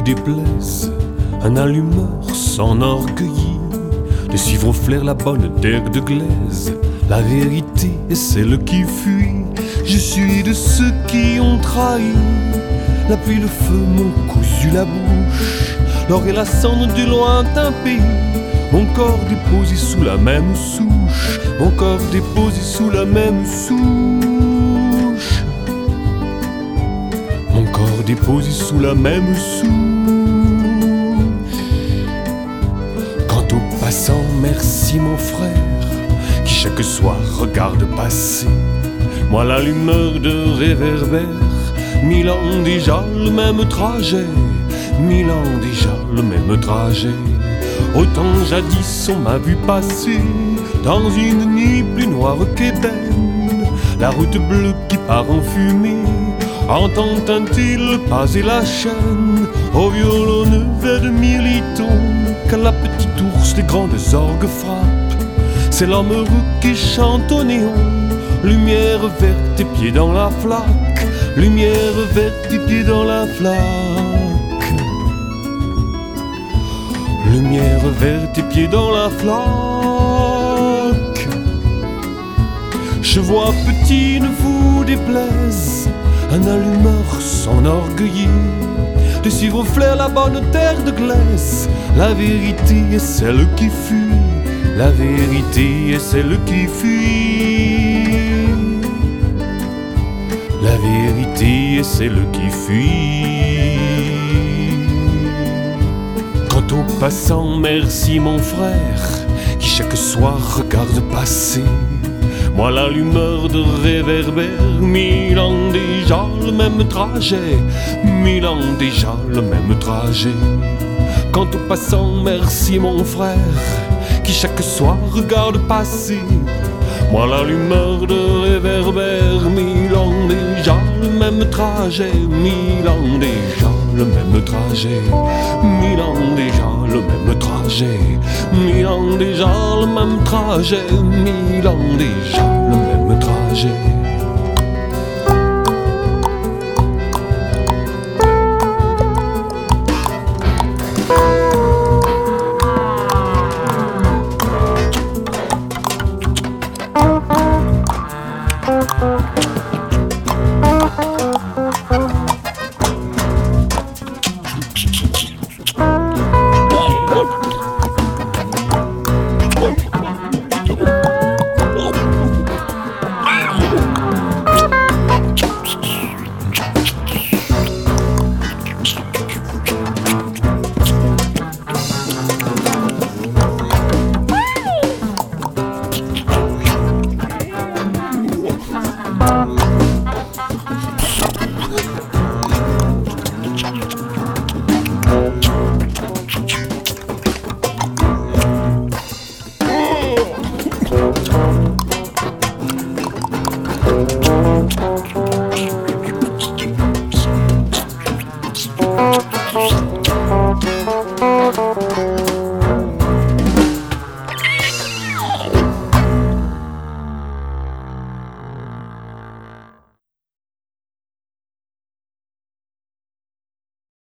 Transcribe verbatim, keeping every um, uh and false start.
déplaise, un allumeur s'enorgueillit de suivre au flair la bonne terre de glaise. La vérité est celle qui fuit. Je suis de ceux qui ont trahi. La pluie, le feu m'ont cousu la bouche, l'or et la cendre du lointain pays. Mon corps déposé sous la même souche, mon corps déposé sous la même souche. Mon corps déposé sous la même souche. Quant aux passants, merci mon frère, qui chaque soir regarde passer. Moi l'allumeur de réverbère, mille ans déjà le même trajet, mille ans déjà le même trajet. Autant jadis on m'a vu passer dans une nuit plus noire qu'ébène, la route bleue qui part en fumée, entend teinter le pas et la chaîne, au violon vert de mirliton, quand la petite ours des grandes orgues frappe. C'est l'homme heureux qui chante au néon, lumière verte et pieds dans la flaque, lumière verte et pieds dans la flaque. Lumière verte et pieds dans la flaque. Je vois petit, ne vous déplaise, un allumeur s'enorgueillit de suivre au flair la bonne terre de glace. La vérité est celle qui fuit, la vérité est celle qui fuit. La vérité est celle qui fuit. Quant aux passants, merci mon frère, qui chaque soir regarde passer. Moi l'allumeur de réverbère, mille ans déjà le même trajet, mille ans déjà le même trajet. Quant aux passants, merci mon frère, qui chaque soir regarde passer. Moi l'allumeur de réverbère, mille ans déjà le même trajet, mille ans déjà le même trajet, mille ans déjà le même trajet, mille ans déjà le même trajet, mille ans déjà le même trajet. Thank you.